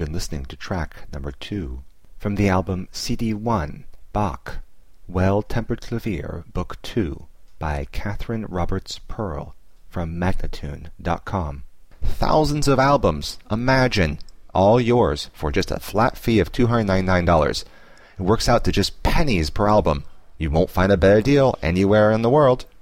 been listening to track number 2 from the album CD1, Bach, Well-Tempered Clavier, Book 2, by Catherine Roberts Pearl, from Magnatune.com. Thousands of albums, imagine, all yours for just a flat fee of $299. It works out to just pennies per album. You won't find a better deal anywhere in the world.